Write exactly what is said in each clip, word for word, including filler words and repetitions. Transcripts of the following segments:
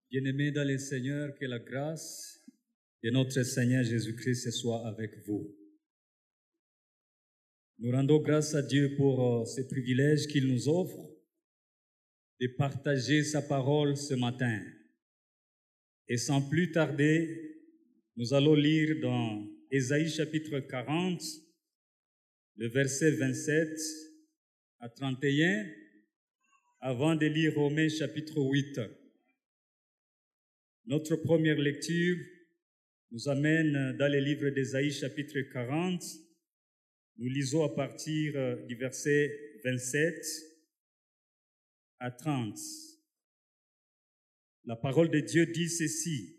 Bien-aimés dans le Seigneur, que la grâce de notre Seigneur Jésus-Christ soit avec vous. Nous rendons grâce à Dieu pour ce privilège qu'il nous offre de partager sa parole ce matin. Et sans plus tarder, nous allons lire dans Ésaïe chapitre quarante, le verset vingt-sept à trente et un, avant de lire Romains chapitre huit. Notre première lecture nous amène dans le livre d'Ésaïe chapitre quarante. Nous lisons à partir du verset vingt-sept à trente. La parole de Dieu dit ceci.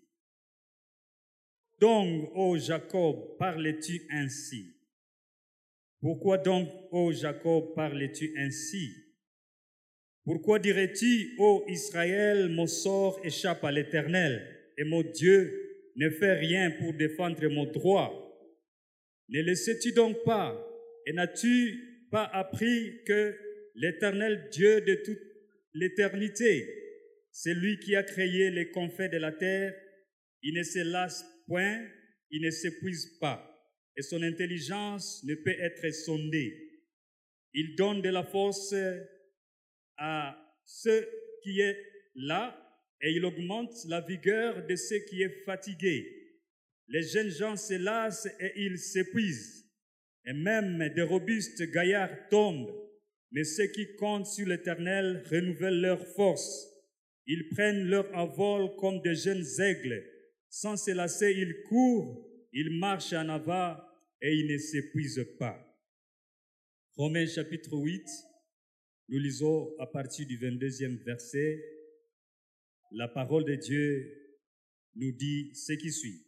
Donc, ô Jacob, parles-tu ainsi? Pourquoi donc, ô Jacob, parles-tu ainsi? Pourquoi dirais-tu, ô Israël, mon sort échappe à l'Éternel, et mon Dieu ne fait rien pour défendre mon droit? Ne le sais-tu donc pas, et n'as-tu pas appris que l'Éternel Dieu de toute l'éternité, c'est lui qui a créé les confins de la terre, il ne se lasse point, il ne s'épuise pas, et son intelligence ne peut être sondée. Il donne de la force à ce qui est là, et il augmente la vigueur de ceux qui est fatigué. Les jeunes gens se lassent et ils s'épuisent, et même des robustes gaillards tombent. Mais ceux qui comptent sur l'Éternel renouvellent leur force. Ils prennent leur envol comme de jeunes aigles. Sans se lasser, ils courent, ils marchent en avant et ils ne s'épuisent pas. Romains chapitre huit, nous lisons à partir du vingt-deuxième verset. La parole de Dieu nous dit ce qui suit.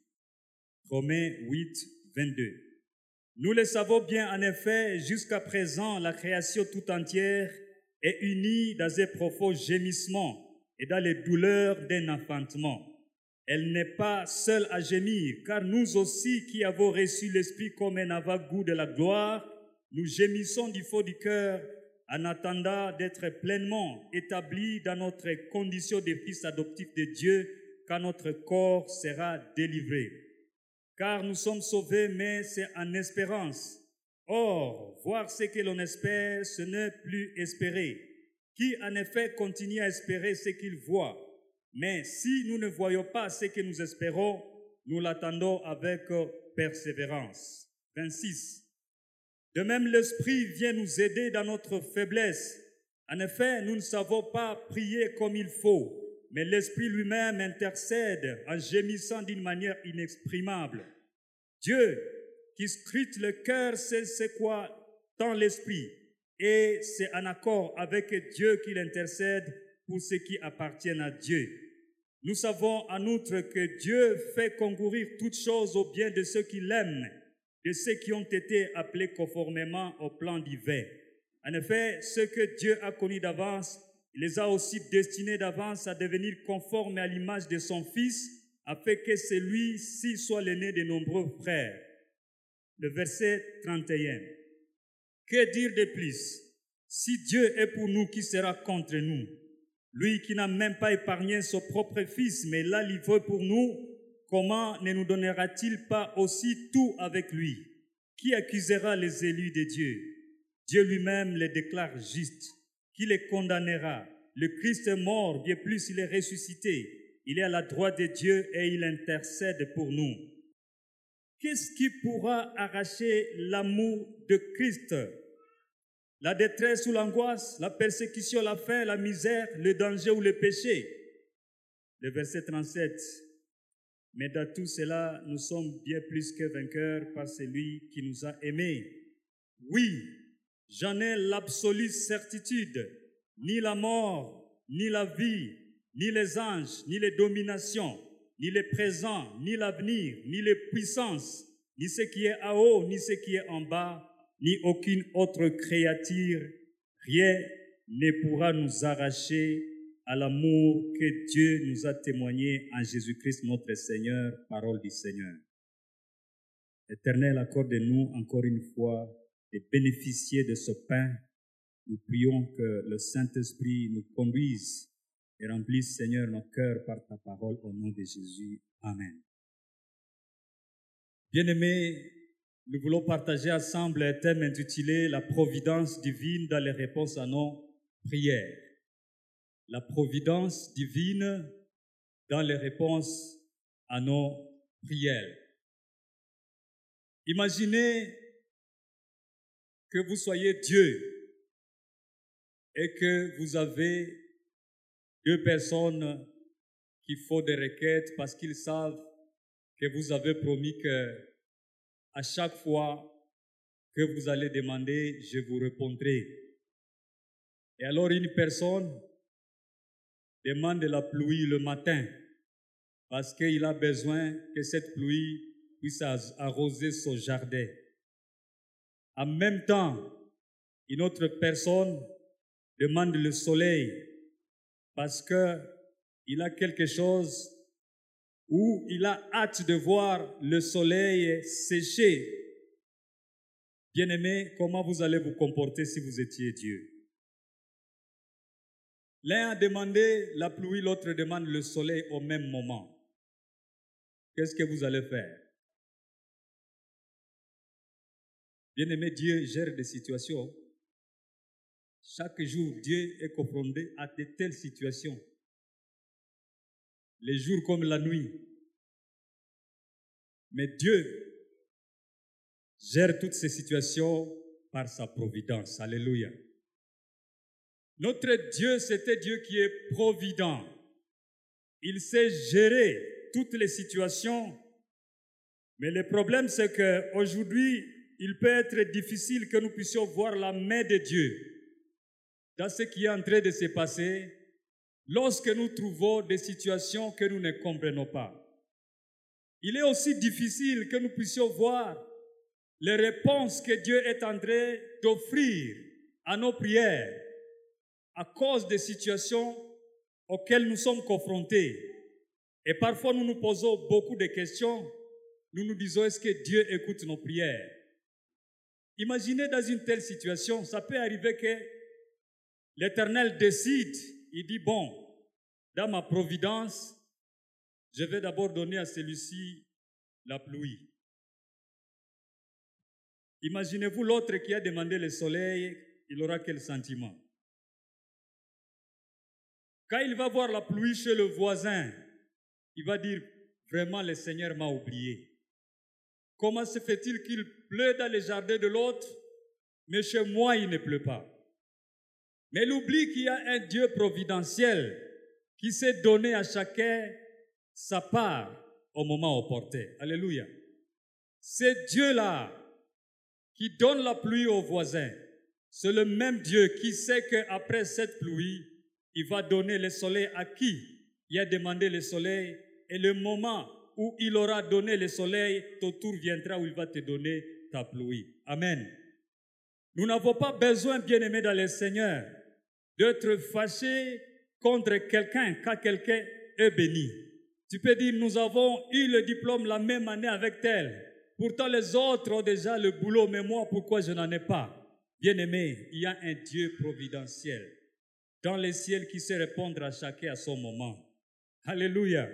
Romains huit, vingt-deux. Nous le savons bien, en effet, jusqu'à présent, la création tout entière est unie dans un profond gémissement et dans les douleurs d'un enfantement. Elle n'est pas seule à gémir, car nous aussi qui avons reçu l'Esprit comme un avant-goût de la gloire, nous gémissons du fond du cœur en attendant d'être pleinement établis dans notre condition de fils adoptifs de Dieu, quand notre corps sera délivré. Car nous sommes sauvés, mais c'est en espérance. Or, voir ce que l'on espère, ce n'est plus espérer. Qui en effet continue à espérer ce qu'il voit? Mais si nous ne voyons pas ce que nous espérons, nous l'attendons avec persévérance. vingt-six. De même, l'Esprit vient nous aider dans notre faiblesse. En effet, nous ne savons pas prier comme il faut, mais l'Esprit lui-même intercède en gémissant d'une manière inexprimable. Dieu, qui scrute le cœur, sait c'est quoi dans l'Esprit, et c'est en accord avec Dieu qu'il intercède pour ceux qui appartiennent à Dieu. Nous savons en outre que Dieu fait concourir toutes choses au bien de ceux qui l'aiment, de ceux qui ont été appelés conformément au plan divin. En effet, ceux que Dieu a connus d'avance, il les a aussi destinés d'avance à devenir conformes à l'image de son Fils, afin que celui-ci soit l'aîné de nombreux frères. Le verset trente et un. Que dire de plus? Si Dieu est pour nous, qui sera contre nous? Lui qui n'a même pas épargné son propre Fils, mais l'a livré pour nous, comment ne nous donnera-t-il pas aussi tout avec lui? Qui accusera les élus de Dieu? Dieu lui-même les déclare justes. Qui les condamnera? Le Christ est mort, bien plus il est ressuscité. Il est à la droite de Dieu et il intercède pour nous. Qu'est-ce qui pourra arracher l'amour de Christ? La détresse ou l'angoisse, la persécution, la faim, la misère, le danger ou le péché? Le verset trente-sept. Mais dans tout cela, nous sommes bien plus que vainqueurs par celui qui nous a aimés. Oui, j'en ai l'absolue certitude. Ni la mort, ni la vie, ni les anges, ni les dominations, ni le présent, ni l'avenir, ni les puissances, ni ce qui est en haut, ni ce qui est en bas, ni aucune autre créature, rien ne pourra nous arracher à l'amour que Dieu nous a témoigné en Jésus-Christ notre Seigneur, parole du Seigneur. Éternel, accorde-nous encore une fois de bénéficier de ce pain. Nous prions que le Saint-Esprit nous conduise et remplisse, Seigneur, nos cœurs par ta parole au nom de Jésus. Amen. Bien-aimés, nous voulons partager ensemble un thème intitulé « La providence divine dans les réponses à nos prières ». La providence divine dans les réponses à nos prières. Imaginez que vous soyez Dieu et que vous avez deux personnes qui font des requêtes parce qu'ils savent que vous avez promis que à chaque fois que vous allez demander, je vous répondrai. Et alors une personne demande de la pluie le matin parce qu'il a besoin que cette pluie puisse arroser son jardin. En même temps, une autre personne demande le soleil parce qu'il a quelque chose où il a hâte de voir le soleil sécher. Bien-aimés, comment vous allez vous comporter si vous étiez Dieu? L'un a demandé la pluie, l'autre demande le soleil au même moment. Qu'est-ce que vous allez faire? Bien-aimé, Dieu gère des situations. Chaque jour, Dieu est confronté à de telles situations. Les jours comme la nuit. Mais Dieu gère toutes ces situations par sa providence. Alléluia. Notre Dieu, c'était Dieu qui est provident. Il sait gérer toutes les situations. Mais le problème, c'est qu'aujourd'hui, il peut être difficile que nous puissions voir la main de Dieu dans ce qui est en train de se passer lorsque nous trouvons des situations que nous ne comprenons pas. Il est aussi difficile que nous puissions voir les réponses que Dieu est en train d'offrir à nos prières à cause des situations auxquelles nous sommes confrontés. Et parfois, nous nous posons beaucoup de questions. Nous nous disons, est-ce que Dieu écoute nos prières? Imaginez dans une telle situation, ça peut arriver que l'Éternel décide, il dit, bon, dans ma providence, je vais d'abord donner à celui-ci la pluie. Imaginez-vous l'autre qui a demandé le soleil, il aura quel sentiment? Quand il va voir la pluie chez le voisin, il va dire, vraiment le Seigneur m'a oublié. Comment se fait-il qu'il pleut dans les jardins de l'autre, mais chez moi il ne pleut pas? Mais il oublie qu'il y a un Dieu providentiel qui s'est donné à chacun sa part au moment opportun. Alléluia. C'est Dieu-là qui donne la pluie aux voisins. C'est le même Dieu qui sait qu'après cette pluie, il va donner le soleil à qui il a demandé le soleil. Et le moment où il aura donné le soleil, ton tour viendra où il va te donner ta pluie. Amen. Nous n'avons pas besoin, bien-aimés dans le Seigneur, d'être fâchés contre quelqu'un quand quelqu'un est béni. Tu peux dire, nous avons eu le diplôme la même année avec tel. Pourtant, les autres ont déjà le boulot, mais moi, pourquoi je n'en ai pas? Bien-aimé, il y a un Dieu providentiel dans les ciels qui sait répondre à chacun à son moment. Alléluia.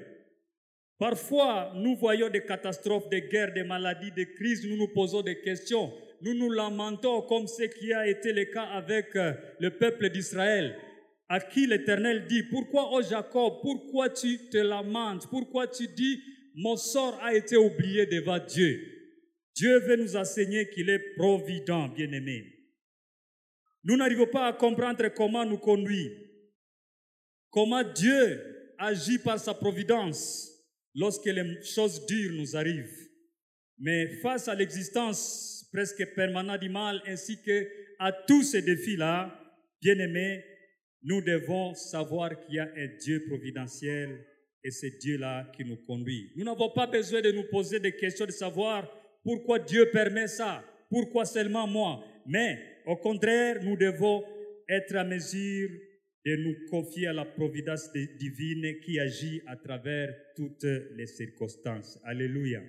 Parfois, nous voyons des catastrophes, des guerres, des maladies, des crises, nous nous posons des questions. Nous nous lamentons comme ce qui a été le cas avec le peuple d'Israël, à qui l'Éternel dit, pourquoi, ô Jacob, pourquoi tu te lamentes? Pourquoi tu dis, mon sort a été oublié devant Dieu? Dieu veut nous enseigner qu'il est provident, bien-aimés. Nous n'arrivons pas à comprendre comment nous conduit, comment Dieu agit par sa providence lorsque les choses dures nous arrivent. Mais face à l'existence presque permanente du mal ainsi qu'à tous ces défis-là, bien-aimés, nous devons savoir qu'il y a un Dieu providentiel et c'est Dieu-là qui nous conduit. Nous n'avons pas besoin de nous poser des questions de savoir pourquoi Dieu permet ça, pourquoi seulement moi. Mais au contraire, nous devons être à mesure de nous confier à la providence divine qui agit à travers toutes les circonstances. Alléluia.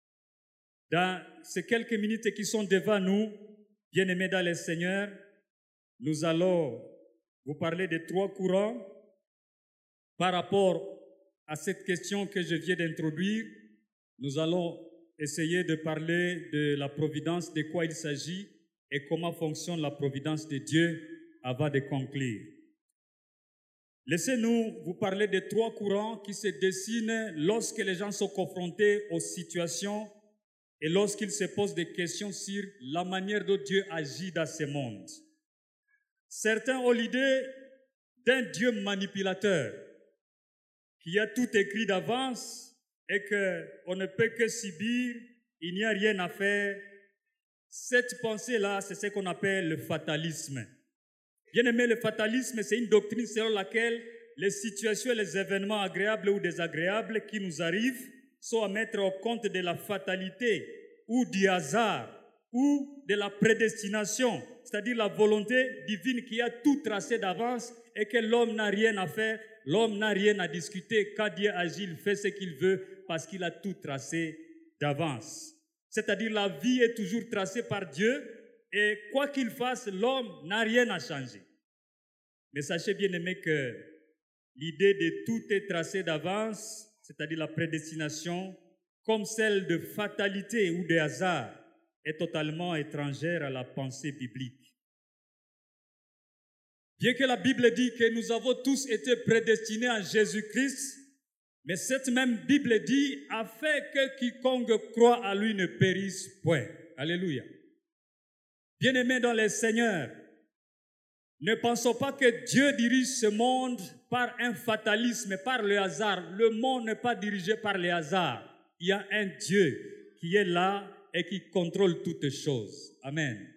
Dans ces quelques minutes qui sont devant nous, bien-aimés dans le Seigneur, nous allons vous parler de trois courants par rapport à cette question que je viens d'introduire, nous allons essayer de parler de la providence, de quoi il s'agit et comment fonctionne la providence de Dieu avant de conclure. Laissez-nous vous parler de trois courants qui se dessinent lorsque les gens sont confrontés aux situations et lorsqu'ils se posent des questions sur la manière dont Dieu agit dans ce monde. Certains ont l'idée d'un Dieu manipulateur qui a tout écrit d'avance et qu'on ne peut que subir, il n'y a rien à faire. Cette pensée-là, c'est ce qu'on appelle le fatalisme. Bien aimé, le fatalisme, c'est une doctrine selon laquelle les situations et les événements agréables ou désagréables qui nous arrivent sont à mettre au compte de la fatalité ou du hasard ou de la prédestination, c'est-à-dire la volonté divine qui a tout tracé d'avance et que l'homme n'a rien à faire, l'homme n'a rien à discuter. Quand Dieu agit, il fait ce qu'il veut parce qu'il a tout tracé d'avance. C'est-à-dire la vie est toujours tracée par Dieu et quoi qu'il fasse, l'homme n'a rien à changer. Mais sachez bien aimé que l'idée de tout est tracé d'avance, c'est-à-dire la prédestination, comme celle de fatalité ou de hasard, est totalement étrangère à la pensée biblique. Bien que la Bible dit que nous avons tous été prédestinés en Jésus-Christ, mais cette même Bible dit « afin que quiconque croit à lui ne périsse point ». Alléluia. Bien-aimés dans le Seigneur, ne pensons pas que Dieu dirige ce monde par un fatalisme, par le hasard. Le monde n'est pas dirigé par le hasard. Il y a un Dieu qui est là et qui contrôle toutes choses. Amen.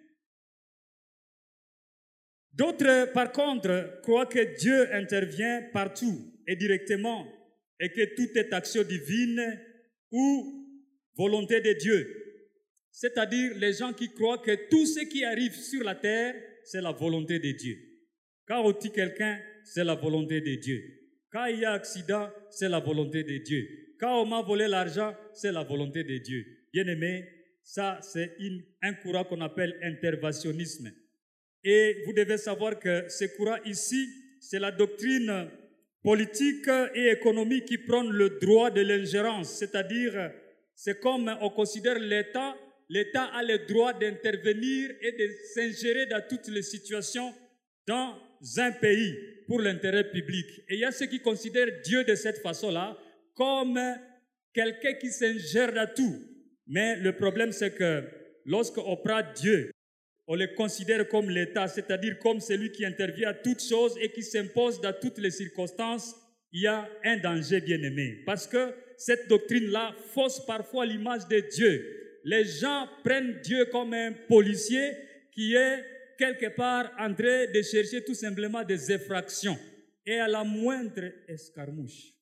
D'autres, par contre, croient que Dieu intervient partout et directement et que tout est action divine ou volonté de Dieu. C'est-à-dire les gens qui croient que tout ce qui arrive sur la terre, c'est la volonté de Dieu. Quand on tue quelqu'un, c'est la volonté de Dieu. Quand il y a accident, c'est la volonté de Dieu. Quand on m'a volé l'argent, c'est la volonté de Dieu. Bien-aimé, ça c'est une, un courant qu'on appelle interventionnisme. Et vous devez savoir que ce courant ici, c'est la doctrine politique et économique qui prend le droit de l'ingérence. C'est-à-dire, c'est comme on considère l'État, l'État a le droit d'intervenir et de s'ingérer dans toutes les situations dans un pays pour l'intérêt public. Et il y a ceux qui considèrent Dieu de cette façon-là comme quelqu'un qui s'ingère dans tout. Mais le problème, c'est que lorsqu'on prend Dieu, on le considère comme l'État, c'est-à-dire comme celui qui intervient à toutes choses et qui s'impose dans toutes les circonstances. Il y a un danger, bien-aimé, parce que cette doctrine-là fausse parfois l'image de Dieu. Les gens prennent Dieu comme un policier qui est quelque part en train de chercher tout simplement des effractions. Et à la moindre escarmouche.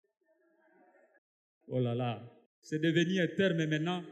Oh là là, c'est devenu un terme maintenant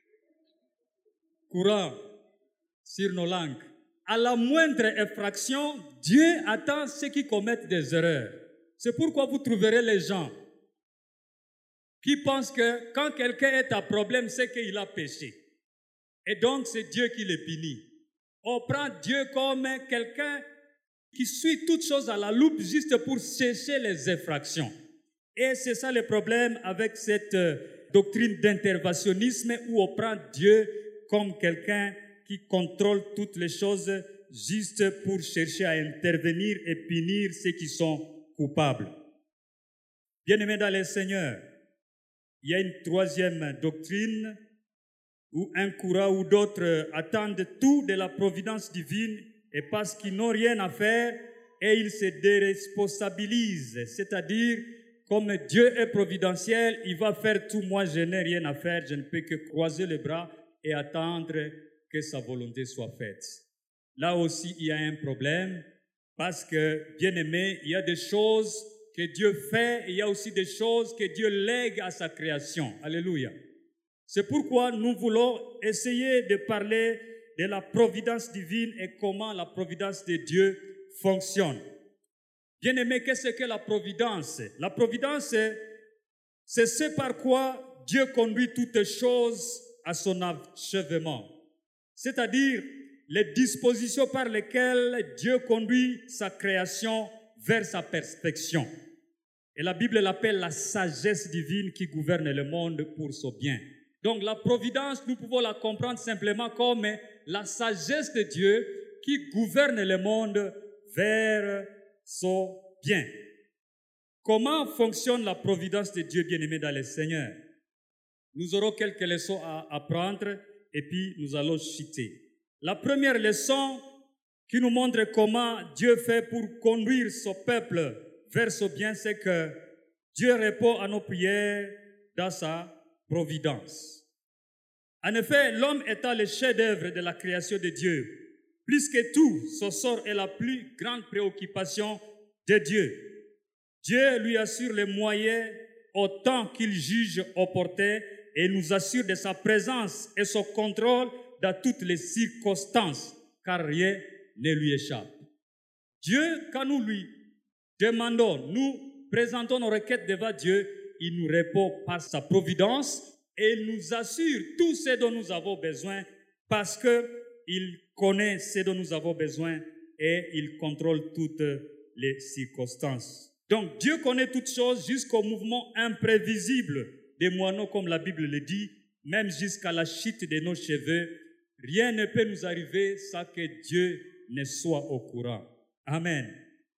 courant sur nos langues. À la moindre infraction, Dieu attend ceux qui commettent des erreurs. C'est pourquoi vous trouverez les gens qui pensent que quand quelqu'un est à problème, c'est qu'il a péché. Et donc, c'est Dieu qui le punit. On prend Dieu comme quelqu'un qui suit toutes choses à la loupe juste pour chercher les infractions. Et c'est ça le problème avec cette doctrine d'interventionnisme où on prend Dieu comme quelqu'un qui contrôle toutes les choses juste pour chercher à intervenir et punir ceux qui sont coupables. Bien-aimés dans le Seigneur, il y a une troisième doctrine où un courant ou d'autres attendent tout de la providence divine et parce qu'ils n'ont rien à faire et ils se déresponsabilisent. C'est-à-dire, comme Dieu est providentiel, il va faire tout, moi je n'ai rien à faire, je ne peux que croiser les bras et attendre que sa volonté soit faite. Là aussi, il y a un problème parce que, bien aimé, il y a des choses que Dieu fait et il y a aussi des choses que Dieu lègue à sa création. Alléluia. C'est pourquoi nous voulons essayer de parler de la providence divine et comment la providence de Dieu fonctionne. Bien aimé, qu'est-ce que la providence? La providence, c'est ce par quoi Dieu conduit toutes choses à son achèvement. C'est-à-dire les dispositions par lesquelles Dieu conduit sa création vers sa perfection. Et la Bible l'appelle la sagesse divine qui gouverne le monde pour son bien. Donc la providence, nous pouvons la comprendre simplement comme la sagesse de Dieu qui gouverne le monde vers son bien. Comment fonctionne la providence de Dieu bien-aimé dans le Seigneur? Nous aurons quelques leçons à apprendre et puis nous allons chuter. La première leçon qui nous montre comment Dieu fait pour conduire son peuple vers son bien, c'est que Dieu répond à nos prières dans sa providence. En effet, l'homme étant le chef-d'œuvre de la création de Dieu, plus que tout, son sort est la plus grande préoccupation de Dieu. Dieu lui assure les moyens autant qu'il juge opportun et nous assure de sa présence et son contrôle dans toutes les circonstances, car rien ne lui échappe. Dieu, quand nous lui demandons, nous présentons nos requêtes devant Dieu, il nous répond par sa providence et il nous assure tout ce dont nous avons besoin parce qu'il connaît ce dont nous avons besoin et il contrôle toutes les circonstances. Donc Dieu connaît toutes choses jusqu'au mouvement imprévisible des moineaux, comme la Bible le dit, même jusqu'à la chute de nos cheveux. Rien ne peut nous arriver sans que Dieu ne soit au courant. Amen.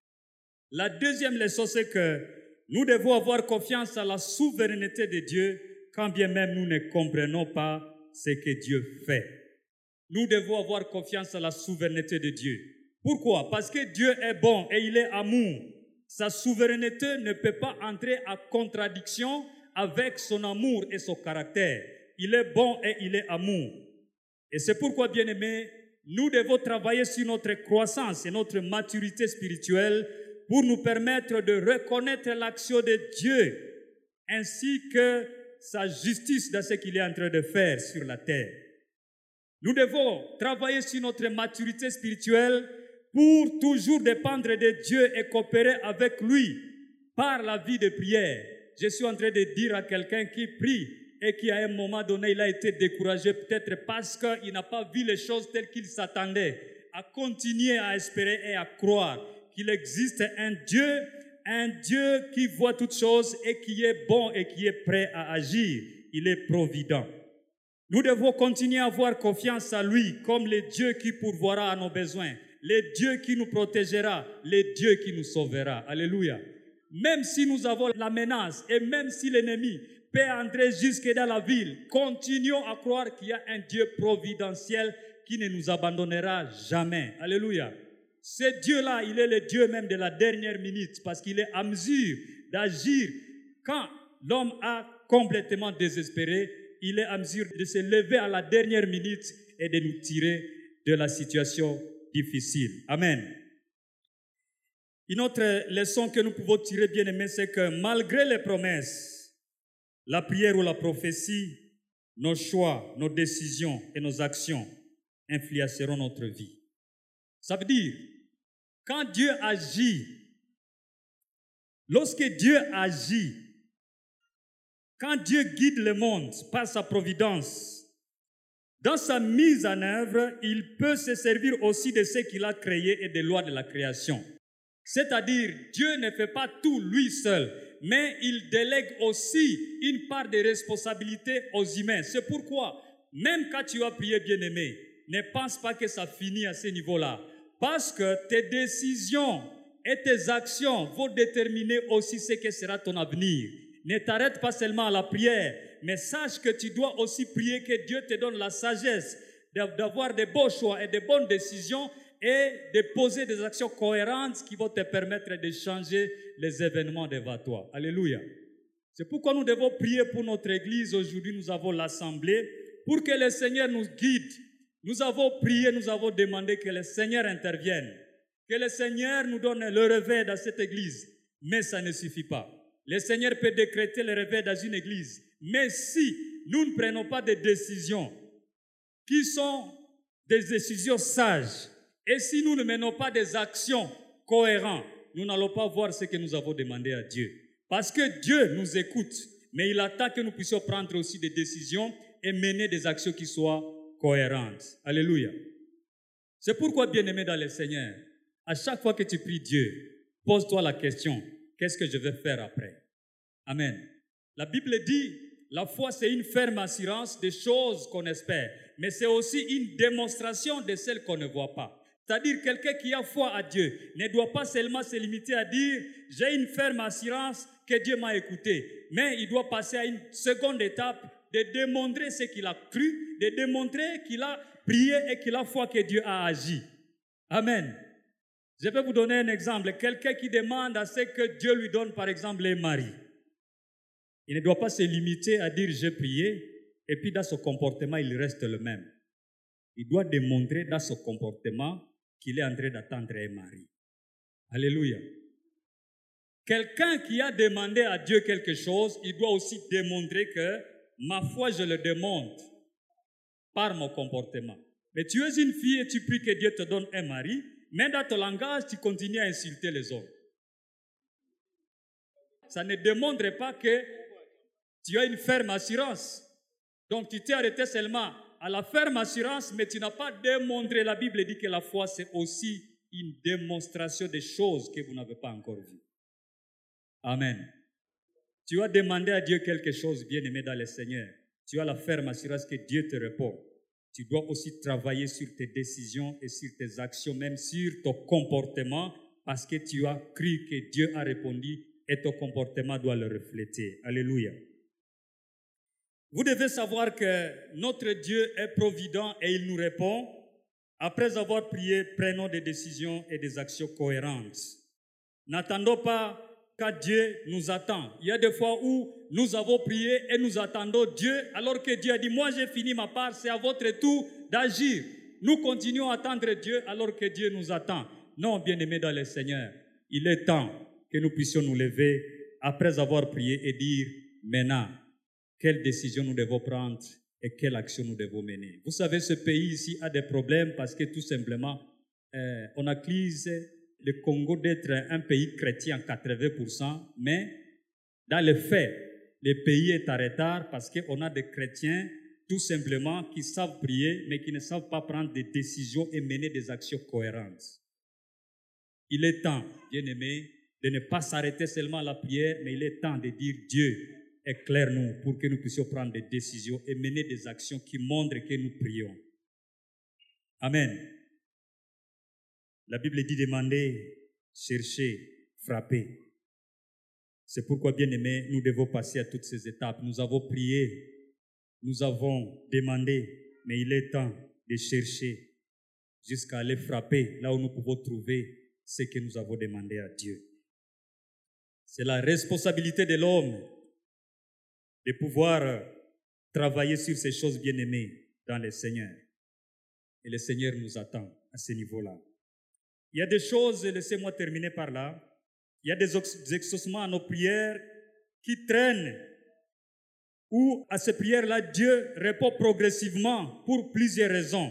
La deuxième leçon, c'est que nous devons avoir confiance à la souveraineté de Dieu, quand bien même nous ne comprenons pas ce que Dieu fait. Nous devons avoir confiance à la souveraineté de Dieu. Pourquoi? Parce que Dieu est bon et il est amour. Sa souveraineté ne peut pas entrer en contradiction avec son amour et son caractère. Il est bon et il est amour. Et c'est pourquoi, bien-aimés, nous devons travailler sur notre croissance et notre maturité spirituelle pour nous permettre de reconnaître l'action de Dieu ainsi que sa justice dans ce qu'il est en train de faire sur la terre. Nous devons travailler sur notre maturité spirituelle pour toujours dépendre de Dieu et coopérer avec lui par la vie de prière. Je suis en train de dire à quelqu'un qui prie et qui à un moment donné, il a été découragé peut-être parce qu'il n'a pas vu les choses telles qu'il s'attendait, à continuer à espérer et à croire qu'il existe un Dieu, un Dieu qui voit toutes choses et qui est bon et qui est prêt à agir. Il est provident. Nous devons continuer à avoir confiance à lui comme le Dieu qui pourvoira à nos besoins, le Dieu qui nous protégera, le Dieu qui nous sauvera. Alléluia. Même si nous avons la menace et même si l'ennemi peut entrer jusque dans la ville, continuons à croire qu'il y a un Dieu providentiel qui ne nous abandonnera jamais. Alléluia. Ce Dieu-là, il est le Dieu même de la dernière minute parce qu'il est à mesure d'agir quand l'homme a complètement désespéré. Il est à mesure de se lever à la dernière minute et de nous tirer de la situation difficile. Amen. Une autre leçon que nous pouvons tirer, bien aimé, c'est que malgré les promesses, la prière ou la prophétie, nos choix, nos décisions et nos actions influenceront notre vie. Ça veut dire, quand Dieu agit, lorsque Dieu agit, quand Dieu guide le monde par sa providence, dans sa mise en œuvre, il peut se servir aussi de ce qu'il a créé et des lois de la création. C'est-à-dire, Dieu ne fait pas tout lui seul, mais il délègue aussi une part de responsabilité aux humains. C'est pourquoi, même quand tu as prié bien-aimé, ne pense pas que ça finit à ce niveau-là. Parce que tes décisions et tes actions vont déterminer aussi ce que sera ton avenir. Ne t'arrête pas seulement à la prière, mais sache que tu dois aussi prier que Dieu te donne la sagesse d'avoir de bons choix et de bonnes décisions et de poser des actions cohérentes qui vont te permettre de changer les événements devant toi. Alléluia. C'est pourquoi nous devons prier pour notre Église. Aujourd'hui, nous avons l'Assemblée pour que le Seigneur nous guide. Nous avons prié, nous avons demandé que le Seigneur intervienne, que le Seigneur nous donne le réveil dans cette Église. Mais ça ne suffit pas. Le Seigneur peut décréter le réveil dans une Église. Mais si nous ne prenons pas des décisions qui sont des décisions sages, et si nous ne menons pas des actions cohérentes, nous n'allons pas voir ce que nous avons demandé à Dieu. Parce que Dieu nous écoute, mais il attend que nous puissions prendre aussi des décisions et mener des actions qui soient cohérentes. Alléluia. C'est pourquoi, bien-aimé dans le Seigneur, à chaque fois que tu pries Dieu, pose-toi la question, qu'est-ce que je vais faire après? Amen. La Bible dit, la foi c'est une ferme assurance des choses qu'on espère, mais c'est aussi une démonstration de celles qu'on ne voit pas. C'est-à-dire quelqu'un qui a foi à Dieu ne doit pas seulement se limiter à dire « j'ai une ferme assurance que Dieu m'a écouté », mais il doit passer à une seconde étape de démontrer ce qu'il a cru, de démontrer qu'il a prié et qu'il a foi que Dieu a agi. Amen. Je vais vous donner un exemple. Quelqu'un qui demande à ce que Dieu lui donne, par exemple, un mari. Il ne doit pas se limiter à dire « j'ai prié » et puis dans son comportement, il reste le même. Il doit démontrer dans son comportement qu'il est en train d'attendre un mari. Alléluia. Quelqu'un qui a demandé à Dieu quelque chose, il doit aussi démontrer que ma foi, je le démontre par mon comportement. Mais tu es une fille et tu pries que Dieu te donne un mari, mais dans ton langage, tu continues à insulter les hommes. Ça ne démontre pas que tu as une ferme assurance. Donc tu t'es arrêté seulement à la ferme assurance, mais tu n'as pas démontré. La Bible dit que la foi, c'est aussi une démonstration des choses que vous n'avez pas encore vues. Amen. Tu as demandé à Dieu quelque chose, bien-aimé dans le Seigneur. Tu as la ferme assurance que Dieu te répond. Tu dois aussi travailler sur tes décisions et sur tes actions, même sur ton comportement, parce que tu as cru que Dieu a répondu et ton comportement doit le refléter. Alléluia. Vous devez savoir que notre Dieu est provident et il nous répond. Après avoir prié, prenons des décisions et des actions cohérentes. N'attendons pas quand Dieu nous attend. Il y a des fois où nous avons prié et nous attendons Dieu, alors que Dieu a dit, moi j'ai fini ma part, c'est à votre tour d'agir. Nous continuons à attendre Dieu alors que Dieu nous attend. Non, bien-aimés dans le Seigneur, il est temps que nous puissions nous lever après avoir prié et dire, maintenant, quelle décision nous devons prendre et quelle action nous devons mener. Vous savez, ce pays ici a des problèmes parce que tout simplement, euh, on accuse le Congo d'être un pays chrétien à quatre-vingts pour cent, mais dans les faits, le pays est en retard parce qu'on a des chrétiens tout simplement qui savent prier, mais qui ne savent pas prendre des décisions et mener des actions cohérentes. Il est temps, bien-aimés, de ne pas s'arrêter seulement à la prière, mais il est temps de dire Dieu, éclaire-nous pour que nous puissions prendre des décisions et mener des actions qui montrent que nous prions. Amen. La Bible dit demander, chercher, frapper. C'est pourquoi, bien-aimés, nous devons passer à toutes ces étapes. Nous avons prié, nous avons demandé, mais il est temps de chercher jusqu'à aller frapper là où nous pouvons trouver ce que nous avons demandé à Dieu. C'est la responsabilité de l'homme de pouvoir travailler sur ces choses bien-aimées dans le Seigneur. Et le Seigneur nous attend à ce niveau-là. Il y a des choses, laissez-moi terminer par là, il y a des exaucements à nos prières qui traînent, où à ces prières-là, Dieu répond progressivement pour plusieurs raisons.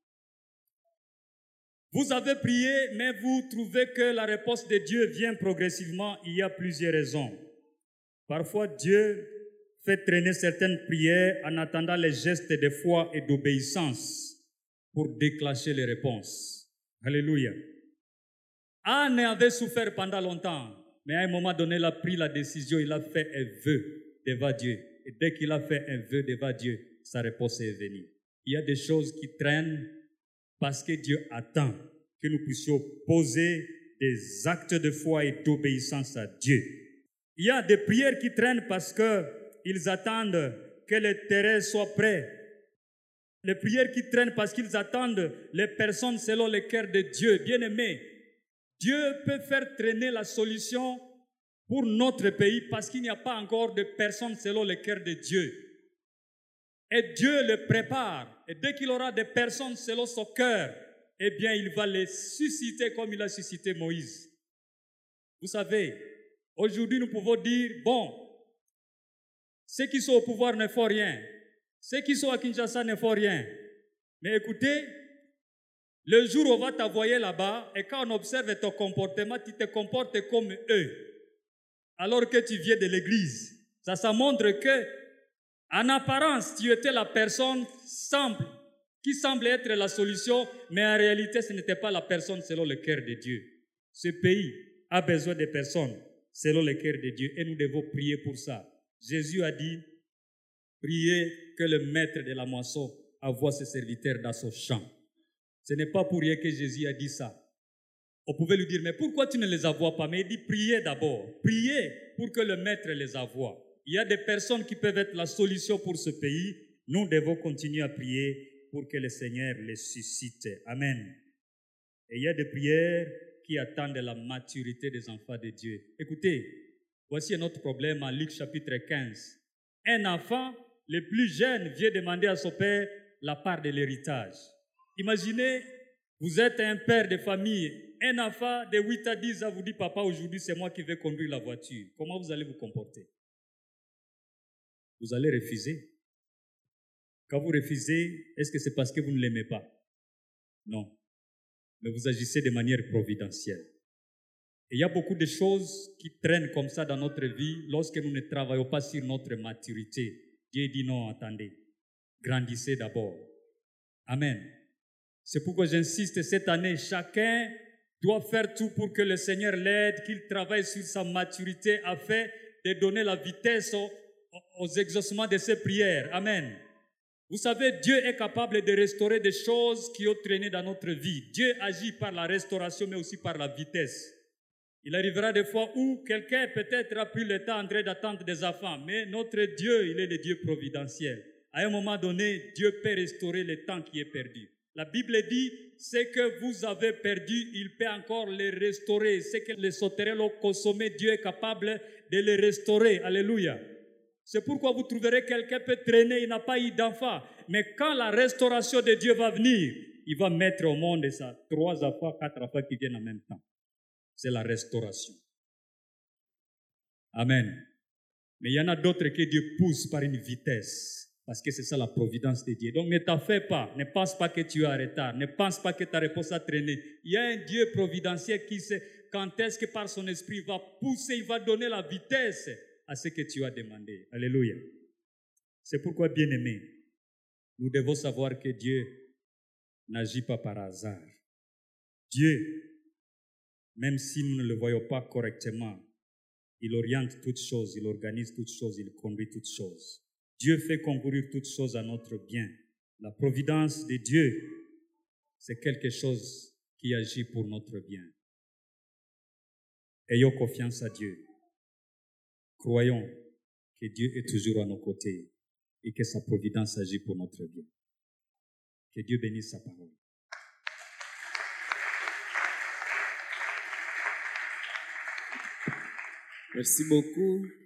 Vous avez prié, mais vous trouvez que la réponse de Dieu vient progressivement. Il y a plusieurs raisons. Parfois, Dieu fait traîner certaines prières en attendant les gestes de foi et d'obéissance pour déclencher les réponses. Alléluia. Anne avait souffert pendant longtemps, mais à un moment donné, il a pris la décision, il a fait un vœu devant Dieu. Et dès qu'il a fait un vœu devant Dieu, sa réponse est venue. Il y a des choses qui traînent parce que Dieu attend que nous puissions poser des actes de foi et d'obéissance à Dieu. Il y a des prières qui traînent parce qu'ils attendent que les terrains soient prêts. Les prières qui traînent parce qu'ils attendent les personnes selon le cœur de Dieu. Bien-aimés, Dieu peut faire traîner la solution pour notre pays parce qu'il n'y a pas encore de personnes selon le cœur de Dieu. Et Dieu le prépare. Et dès qu'il aura des personnes selon son cœur, eh bien, il va les susciter comme il a suscité Moïse. Vous savez, aujourd'hui, nous pouvons dire, bon, ceux qui sont au pouvoir ne font rien. Ceux qui sont à Kinshasa ne font rien. Mais écoutez, le jour où on va t'envoyer là-bas, et quand on observe ton comportement, tu te comportes comme eux, alors que tu viens de l'église. Ça, ça montre que, en apparence, tu étais la personne simple, qui semble être la solution, mais en réalité, ce n'était pas la personne selon le cœur de Dieu. Ce pays a besoin de personnes selon le cœur de Dieu et nous devons prier pour ça. Jésus a dit, priez que le maître de la moisson envoie ses serviteurs dans son champ. Ce n'est pas pour rien que Jésus a dit ça. On pouvait lui dire, mais pourquoi tu ne les envoies pas? Mais il dit, priez d'abord. Priez pour que le maître les envoie. Il y a des personnes qui peuvent être la solution pour ce pays. Nous devons continuer à prier pour que le Seigneur les suscite. Amen. Et il y a des prières qui attendent la maturité des enfants de Dieu. Écoutez, voici un autre problème en Luc chapitre quinze. Un enfant, le plus jeune, vient demander à son père la part de l'héritage. Imaginez, vous êtes un père de famille, un enfant de huit à dix ans vous dit, papa, aujourd'hui c'est moi qui vais conduire la voiture. Comment vous allez vous comporter? Vous allez refuser. Quand vous refusez, est-ce que c'est parce que vous ne l'aimez pas? Non. Mais vous agissez de manière providentielle. Et il y a beaucoup de choses qui traînent comme ça dans notre vie lorsque nous ne travaillons pas sur notre maturité. Dieu dit non, attendez. Grandissez d'abord. Amen. C'est pourquoi j'insiste cette année, chacun doit faire tout pour que le Seigneur l'aide, qu'il travaille sur sa maturité afin de donner la vitesse aux, aux exaucements de ses prières. Amen. Vous savez, Dieu est capable de restaurer des choses qui ont traîné dans notre vie. Dieu agit par la restauration, mais aussi par la vitesse. Il arrivera des fois où quelqu'un peut-être a pris le temps en train d'attendre des enfants, mais notre Dieu, il est le Dieu providentiel. À un moment donné, Dieu peut restaurer le temps qui est perdu. La Bible dit, ce que vous avez perdu, il peut encore le restaurer. Ce que les sauterelles ont consommé, Dieu est capable de le restaurer. Alléluia. C'est pourquoi vous trouverez quelqu'un peut traîner, il n'a pas eu d'enfant. Mais quand la restauration de Dieu va venir, il va mettre au monde ça, trois enfants, quatre enfants qui viennent en même temps. C'est la restauration. Amen. Mais il y en a d'autres que Dieu pousse par une vitesse. Parce que c'est ça la providence de Dieu. Donc ne t'en fais pas. Ne pense pas que tu es en retard. Ne pense pas que ta réponse a traîné. Il y a un Dieu providentiel qui sait quand est-ce que par son esprit il va pousser, il va donner la vitesse à ce que tu as demandé. Alléluia. C'est pourquoi, bien-aimés, nous devons savoir que Dieu n'agit pas par hasard. Dieu, même si nous ne le voyons pas correctement, il oriente toutes choses, il organise toutes choses, il conduit toutes choses. Dieu fait concourir toutes choses à notre bien. La providence de Dieu, c'est quelque chose qui agit pour notre bien. Ayons confiance à Dieu. Croyons que Dieu est toujours à nos côtés et que sa providence agit pour notre bien. Que Dieu bénisse sa parole. Merci beaucoup.